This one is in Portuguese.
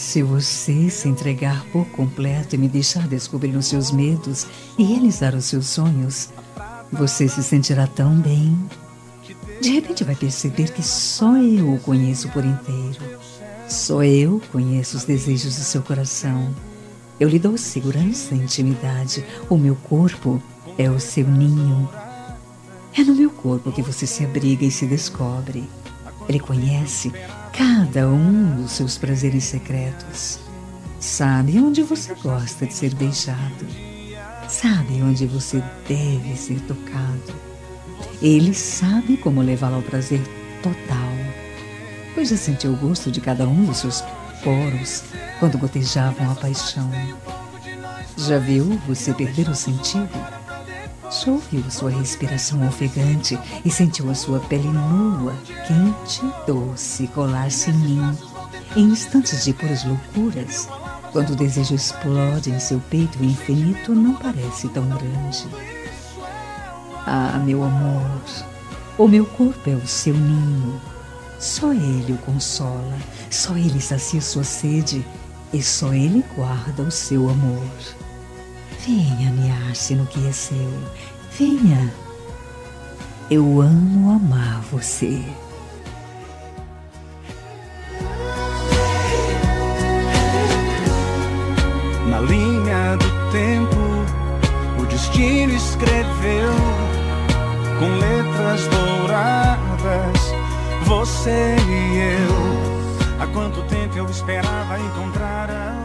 Se você se entregar por completo e me deixar descobrir os seus medos e realizar os seus sonhos, você se sentirá tão bem. De repente vai perceber que só eu o conheço por inteiro. Só eu conheço os desejos do seu coração. Eu lhe dou segurança e intimidade. O meu corpo é o seu ninho. É no meu corpo que você se abriga e se descobre. Ele conhece cada um dos seus prazeres secretos. Sabe onde você gosta de ser beijado. Sabe onde você deve ser tocado. Ele sabe como levá-lo ao prazer total, pois já sentiu o gosto de cada um dos seus poros quando gotejavam a paixão. Já viu você perder o sentido? Já ouviu sua respiração ofegante e sentiu a sua pele nua, quente e doce colar-se em mim, em instantes de puras loucuras, quando o desejo explode em seu peito e o infinito não parece tão grande. Ah, meu amor, o meu corpo é o seu ninho. Só ele o consola, só ele sacia sua sede e só ele guarda o seu amor. Venha aninhar-se no que é seu, venha. Eu amo amar você. Na linha do tempo, o destino escreveu com letras douradas, você e eu. Há quanto tempo eu esperava encontrar a